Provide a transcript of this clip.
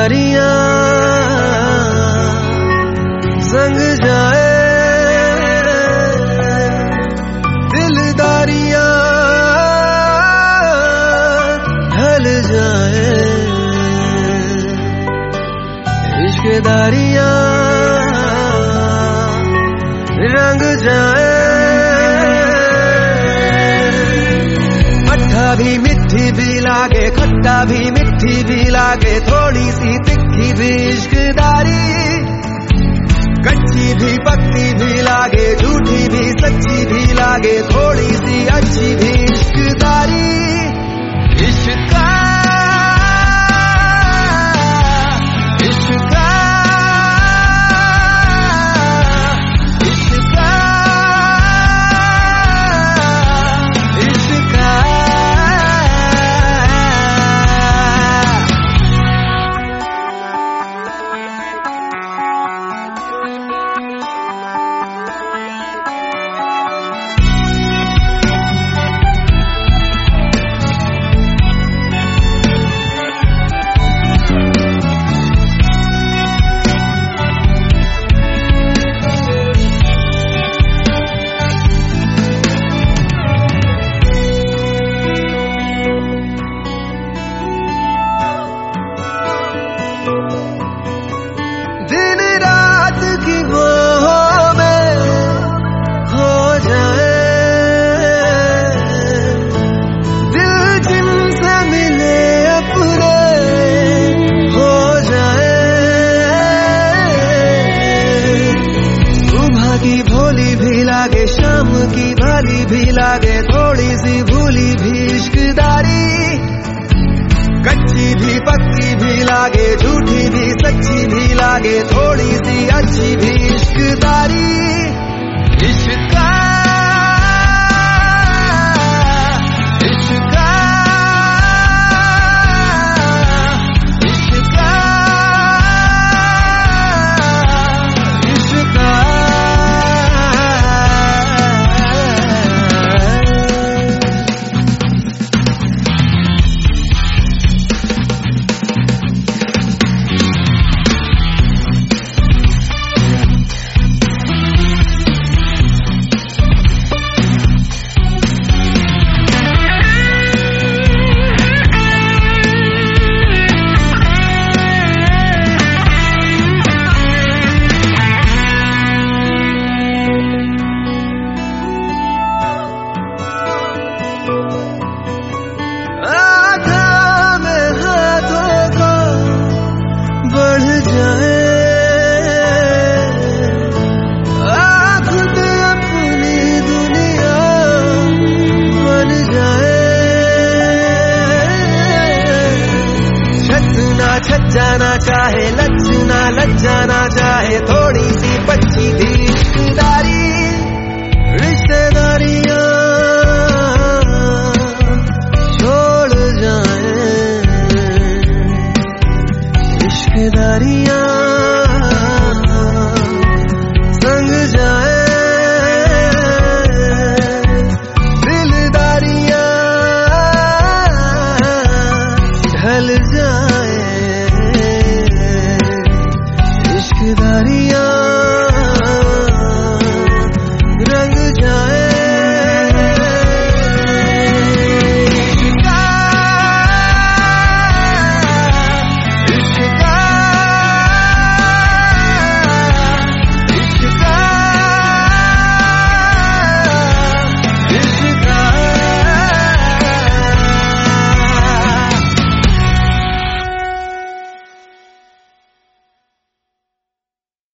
रिश्तेदारियां संग जाए, दिलदारियां ढल जाए, इश्कदारियां रंग जाए। मट्ठा भी मिठी भी लागे, खट्टा भी मिठी भी लागे, थोड़ी सी तिखी भी इश्कदारी, कच्ची भी पक्की भी लागे, झूठी भी सच्ची भी लागे, थोड़ी सी अच्छी भी इश्कदारी। इश्का दिन रात की बाहों में खो जाए, दिल जिनसे मिले अपने हो जाए। सुबह की भोली भी लागे, शाम की भाली भी लागे, थोड़ी सी भूली भी इश्कदारी, कच्ची भी पक्की भी लागे, झूठी भी सच्ची भी लागे, थोड़ी सी अच्छी भी इश्कदारी। इश्का इश्का इश्का इश्का छत जाना चाहे, लच जाना